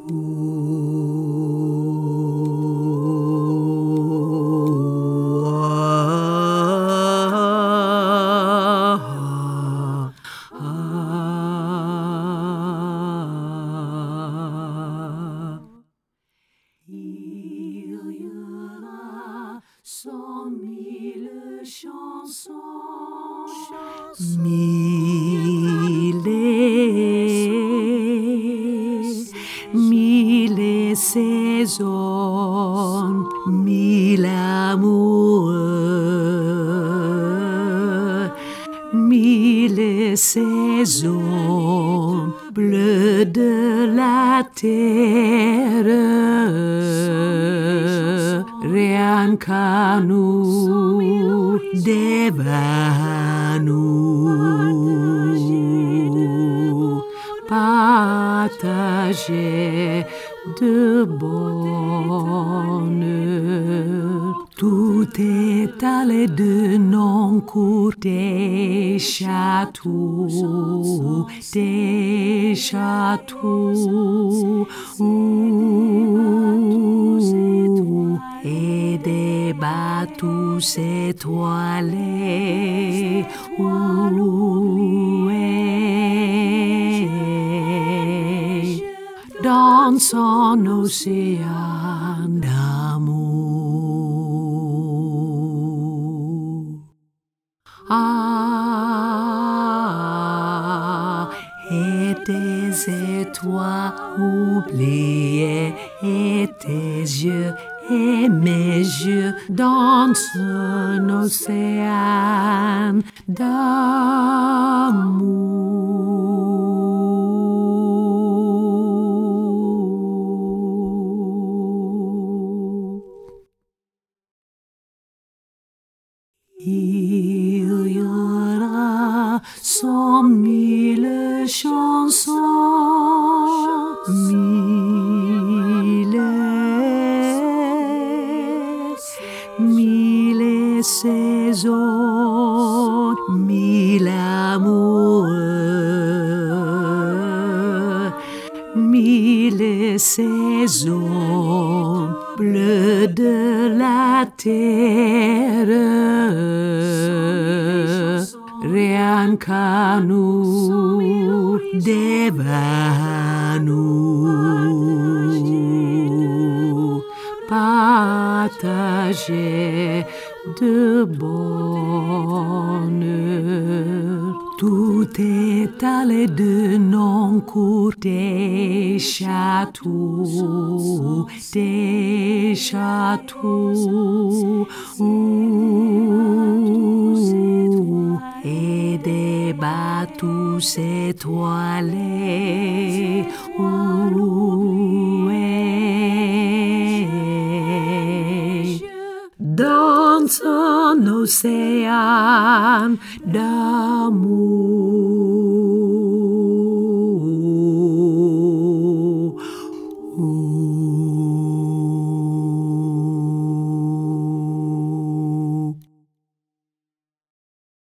Il y aura 100 000 chansons, mille saisons, 1000 amoureux, 1000 saisons bleues de la terre. Rien qu'à nous devant nous partager de bonheur. Tout est allé de non cours des châteaux, et des bateaux étoilés. Dans son océan d'amour. Et tes étoiles oubliées, et tes yeux, et mes yeux, dans un océan d'amour. Il y aura 100 000 chansons, 1000 saisons, 1000 amoureux, 1000 saisons bleues de la terre. Rien qu'à nous devant nous partager de bonheur. Tout est allé de non cours des châteaux, et des bateaux étoilés. Dans un océan d'amour.